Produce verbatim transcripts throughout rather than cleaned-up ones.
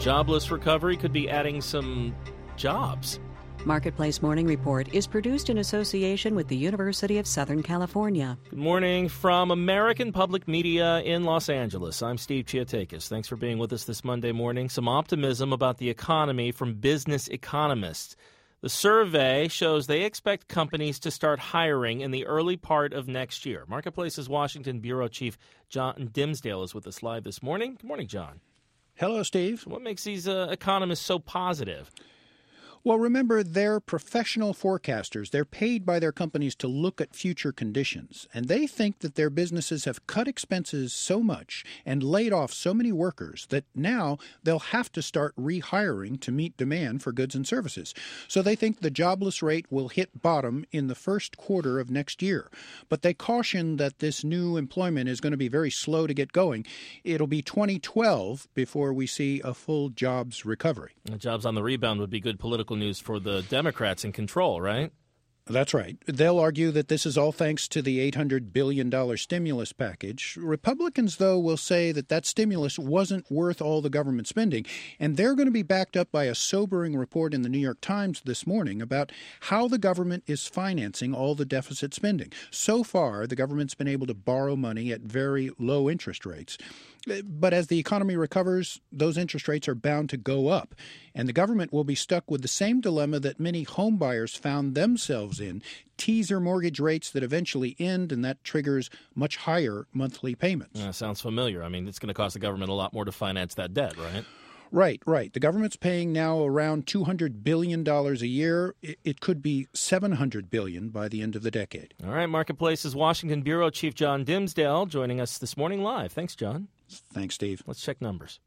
jobless recovery could be adding some jobs. Marketplace Morning Report is produced in association with the University of Southern California. Good morning from American Public Media in Los Angeles. I'm Steve Chiatakis. Thanks for being with us this Monday morning. Some optimism about the economy from business economists. The survey shows they expect companies to start hiring in the early part of next year. Marketplace's Washington Bureau Chief John Dimsdale is with us live this morning. Good morning, John. Hello, Steve. What makes these uh, economists so positive? Well, remember, they're professional forecasters. They're paid by their companies to look at future conditions. And they think that their businesses have cut expenses so much and laid off so many workers that now they'll have to start rehiring to meet demand for goods and services. So they think the jobless rate will hit bottom in the first quarter of next year. But they caution that this new employment is going to be very slow to get going. It'll be twenty twelve before we see a full jobs recovery. The jobs on the rebound would be good political news for the Democrats in control, right? That's right. They'll argue that this is all thanks to the eight hundred billion dollars stimulus package. Republicans, though, will say that that stimulus wasn't worth all the government spending, and they're going to be backed up by a sobering report in the New York Times this morning about how the government is financing all the deficit spending. So far, the government's been able to borrow money at very low interest rates. But as the economy recovers, those interest rates are bound to go up. And the government will be stuck with the same dilemma that many home buyers found themselves in, teaser mortgage rates that eventually end, and that triggers much higher monthly payments. Yeah, sounds familiar. I mean, it's going to cost the government a lot more to finance that debt, right? Right, right. The government's paying now around two hundred billion dollars a year. It could be seven hundred billion dollars by the end of the decade. All right, Marketplace's Washington Bureau Chief John Dimsdale joining us this morning live. Thanks, John. Thanks, Steve. Let's check numbers.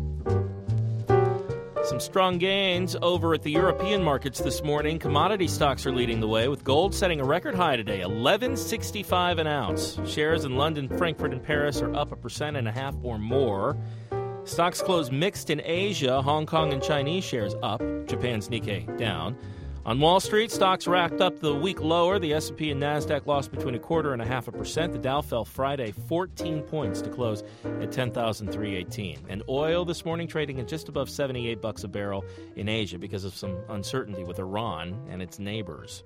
Some strong gains over at the European markets this morning. Commodity stocks are leading the way, with gold setting a record high today, eleven sixty-five an ounce. Shares in London, Frankfurt, and Paris are up a percent and a half or more. Stocks closed mixed in Asia. Hong Kong and Chinese shares up. Japan's Nikkei down. On Wall Street, stocks racked up the week lower. The S and P and NASDAQ lost between a quarter and a half a percent. The Dow fell Friday fourteen points to close at ten thousand three hundred eighteen. And oil this morning trading at just above seventy-eight bucks a barrel in Asia because of some uncertainty with Iran and its neighbors.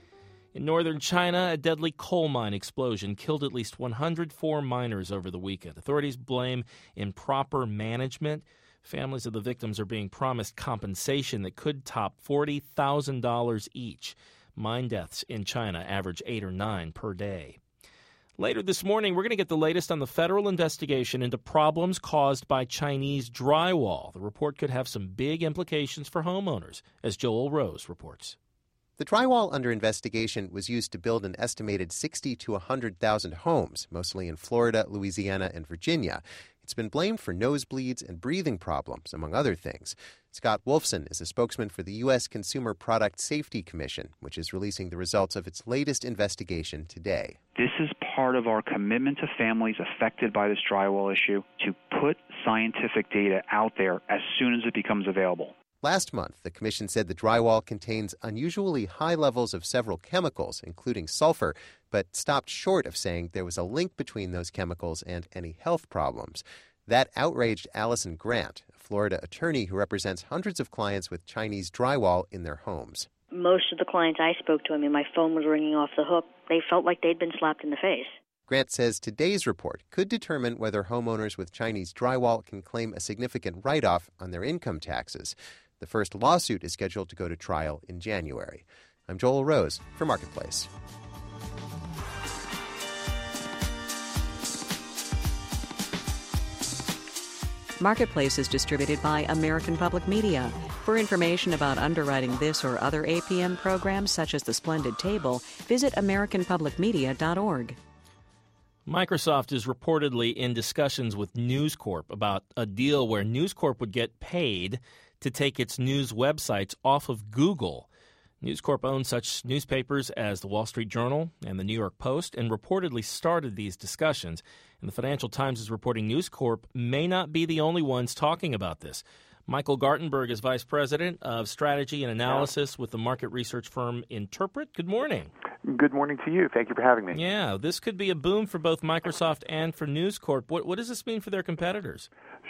In northern China, a deadly coal mine explosion killed at least one hundred four miners over the weekend. Authorities blame improper management. Families of the victims are being promised compensation that could top forty thousand dollars each. Mine deaths in China average eight or nine per day. Later this morning, we're going to get the latest on the federal investigation into problems caused by Chinese drywall. The report could have some big implications for homeowners, as Joel Rose reports. The drywall under investigation was used to build an estimated sixty to one hundred thousand homes, mostly in Florida, Louisiana, and Virginia. It's been blamed for nosebleeds and breathing problems, among other things. Scott Wolfson is a spokesman for the U S Consumer Product Safety Commission, which is releasing the results of its latest investigation today. This is part of our commitment to families affected by this drywall issue to put scientific data out there as soon as it becomes available. Last month, the commission said the drywall contains unusually high levels of several chemicals, including sulfur, but stopped short of saying there was a link between those chemicals and any health problems. That outraged Allison Grant, a Florida attorney who represents hundreds of clients with Chinese drywall in their homes. Most of the clients I spoke to, I mean, my phone was ringing off the hook. They felt like they'd been slapped in the face. Grant says today's report could determine whether homeowners with Chinese drywall can claim a significant write-off on their income taxes. The first lawsuit is scheduled to go to trial in January. I'm Joel Rose for Marketplace. Marketplace is distributed by American Public Media. For information about underwriting this or other A P M programs, such as The Splendid Table, visit american public media dot org. Microsoft is reportedly in discussions with News Corp about a deal where News Corp would get paid to take its news websites off of Google. News Corp owns such newspapers as the Wall Street Journal and the New York Post and reportedly started these discussions. And the Financial Times is reporting News Corp may not be the only ones talking about this. Michael Gartenberg is Vice President of Strategy and Analysis with the market research firm Interpret. Good morning. Good morning to you. Thank you for having me. Yeah, this could be a boom for both Microsoft and for News Corp. What, what does this mean for their competitors?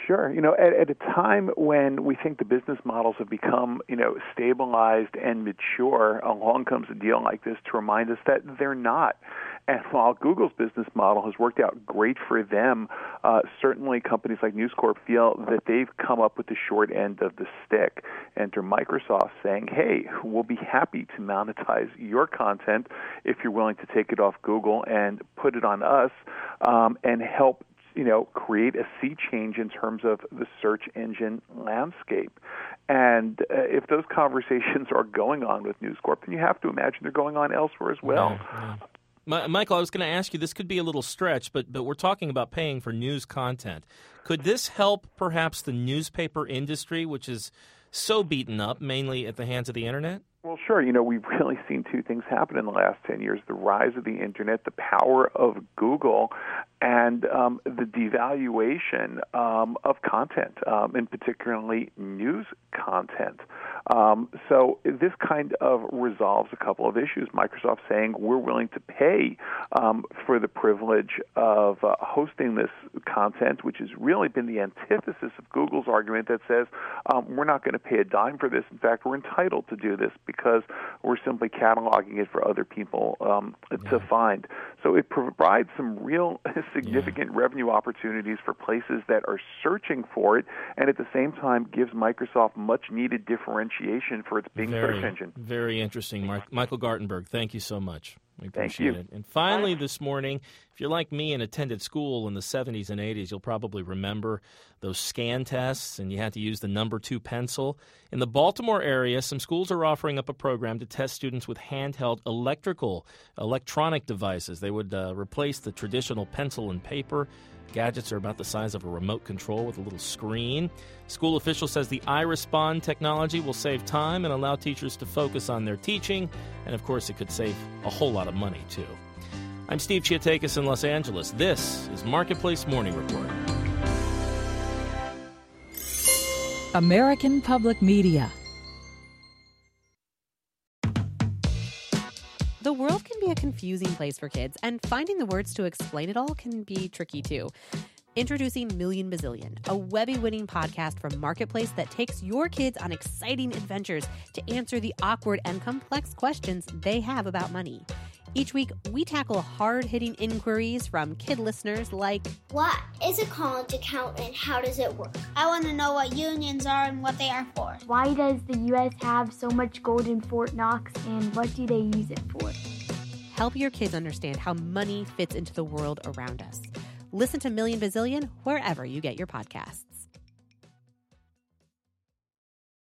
Sure. You know, at, at a time when we think the business models have become, you know, stabilized and mature, along comes a deal like this to remind us that they're not. And while Google's business model has worked out great for them, uh, certainly companies like News Corp feel that they've come up with the short end of the stick. Enter Microsoft saying, hey, we'll be happy to monetize your content if you're willing to take it off Google and put it on us um, and help you know, create a sea change in terms of the search engine landscape. And uh, if those conversations are going on with News Corp, then you have to imagine they're going on elsewhere as well. Yeah, yeah. Michael, I was going to ask you, this could be a little stretch, but but we're talking about paying for news content. Could this help perhaps the newspaper industry, which is so beaten up, mainly at the hands of the Internet? Well, sure. You know, we've really seen two things happen in the last ten years, the rise of the Internet, the power of Google, and um, the devaluation um, of content, um, and particularly news content. Um, so this kind of resolves a couple of issues. Microsoft saying we're willing to pay um, for the privilege of uh, hosting this content, which has really been the antithesis of Google's argument that says um, we're not going to pay a dime for this. In fact, we're entitled to do this because we're simply cataloging it for other people um, yeah. to find. So it provides some real significant yeah. revenue opportunities for places that are searching for it, and at the same time gives Microsoft much-needed differentiation for its Bing very, search engine. Very interesting. Mark, Michael Gartenberg, thank you so much. We appreciate Thank you. it. And finally this morning, if you're like me and attended school in the seventies and eighties, you'll probably remember those scan tests, and you had to use the number two pencil. In the Baltimore area, some schools are offering up a program to test students with handheld electrical, electronic devices. They would uh, replace the traditional pencil and paper. Gadgets are about the size of a remote control with a little screen. School official says the iRespond technology will save time and allow teachers to focus on their teaching. And, of course, it could save a whole lot of money, too. I'm Steve Chiatakis in Los Angeles. This is Marketplace Morning Report. American Public Media. The world can be a confusing place for kids, and finding the words to explain it all can be tricky, too. Introducing Million Bazillion, a Webby-winning podcast from Marketplace that takes your kids on exciting adventures to answer the awkward and complex questions they have about money. Each week, we tackle hard-hitting inquiries from kid listeners like, what is a college account and how does it work? I want to know what unions are and what they are for. Why does the U S have so much gold in Fort Knox and what do they use it for? Help your kids understand how money fits into the world around us. Listen to Million Bazillion wherever you get your podcasts.